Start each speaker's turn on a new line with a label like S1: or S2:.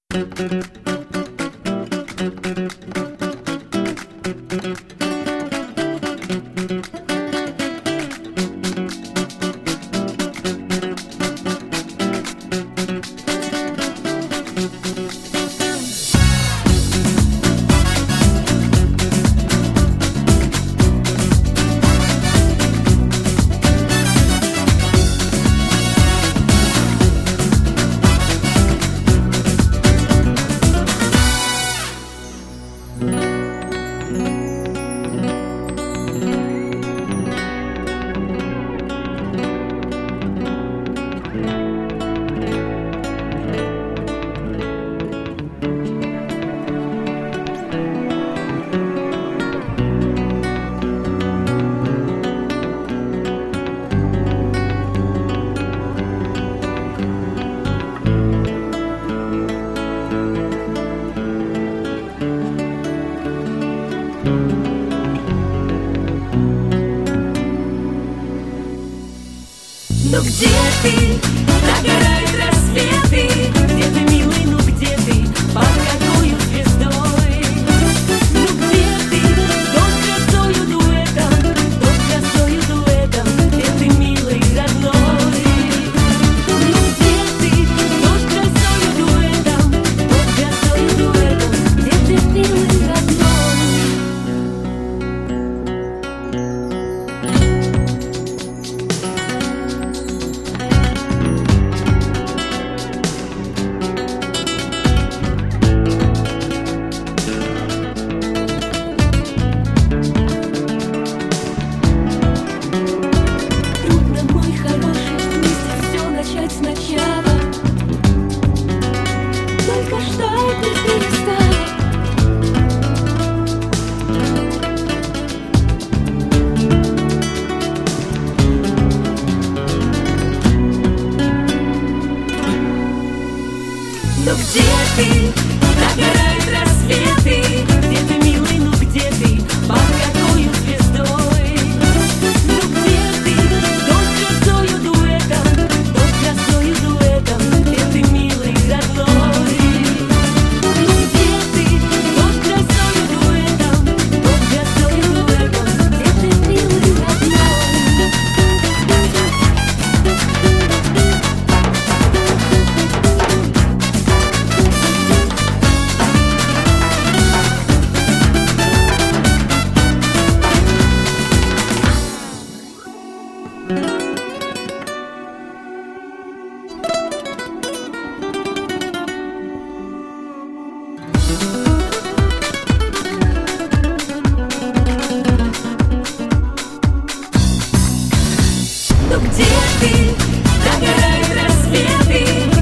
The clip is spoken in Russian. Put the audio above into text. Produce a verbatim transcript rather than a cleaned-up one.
S1: Ну где ты? Догорают рассветы. Где ты, милый, ну где ты? Под какою звездой? Ну где ты? Тот красою дуэтом, тот красою дуэтом. Где ты, милый, родной? Ну где ты? Тот красою дуэтом, тот красою дуэтом. Где ты, милый, родной? Ну где ты? Догорают рассветы. Где ты, милый, ну где ты? Под какою звездой? Ну где ты? Тот красою дуэтом, тот красою дуэтом. Где ты, милый, родной? Ну где ты? Тот красою дуэтом, тот красою дуэтом. Где ты, милый, родной? Ну где ты? Догорают рассветы.